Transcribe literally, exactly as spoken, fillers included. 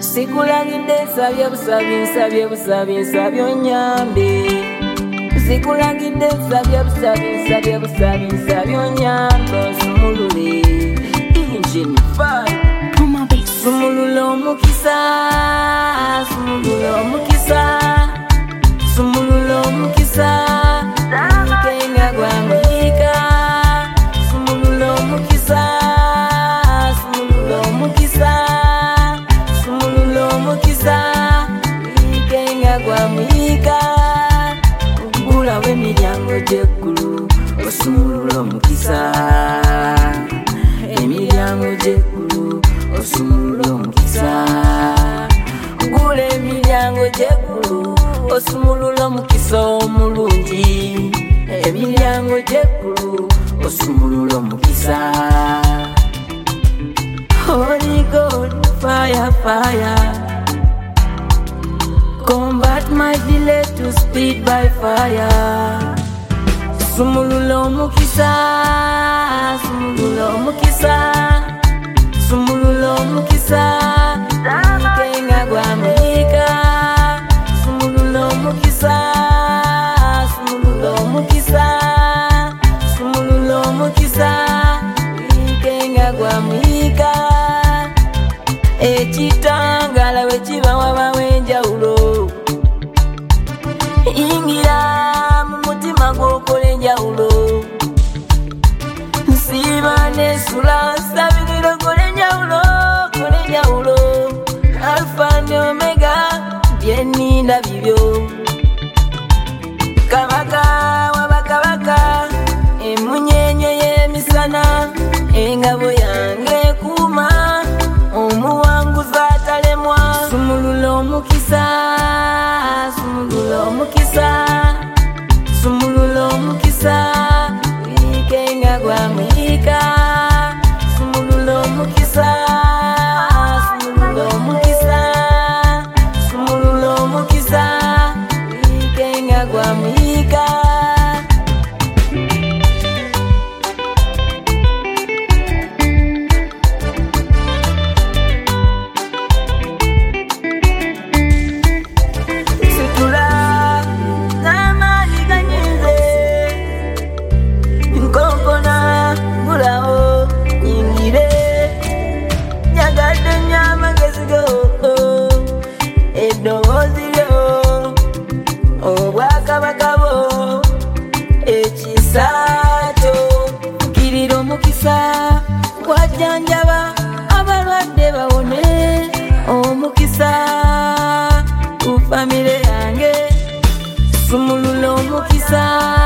Sikulagidde nsabye busabi nsabye busabi nsabye onyambe. Sikulagidde nsabye busabi nsabye busabi nsabye onyambe nsumulule. Engine five. Sumulula omukisa, sumulula omukisa, sumulula omukisa, Kenga gwa Amerika. Sumulula omukisa, sumulula omukisa, sumulula omukisa, Kenga gwa Amerika. Gula w'emiryango gy'eggulu, osumulula omukisa, emiryango gy'eggulu. Osumulula omukisa, gula emiryango gy'eggulu, osumulula omukisa omulungi. Emiryango gy'eggulu, osumulula omukisa. Holy God, fire, fire, combat my delay to speed by fire. Sumulula omukisa, sumulula omukisa, sumulula omukisa, Kenga gwa Amerika. Sumulula omukisa, sumulula omukisa, sumulula omukisa, Kenga gwa Amerika. Ekitangala bwe kiba waba w'enjawulo, yingira mu mutima gw'okola enjawulo. Nsiiba n'esula nsabirira okola enjawulo, okola enjawulo. Alpha ne Omega byenninda bibyo. Kabaka w'abakabaka, emunyeenye y'emisana, engabo yange ekuuma, omuwanguzi atalemwa. Sumulula omukisa, sumulula omukisa, sumulula omukisa, Kenga gwa Amerika. Sumulula omukisa, sumulula omukisa, sumulula omukisa, Kenga gwa Amerika. Situla n'amaanyi ganyize, nkokona gulawo nyingire, nyagadde nnyo amagezi go, eddoboozi lyo, obwakabaka bwo, ekisa kyo. Kkirira omukisa gwajjanjaba abalwadde bawone, omukisa ku famire yange. Sumulula omukisa.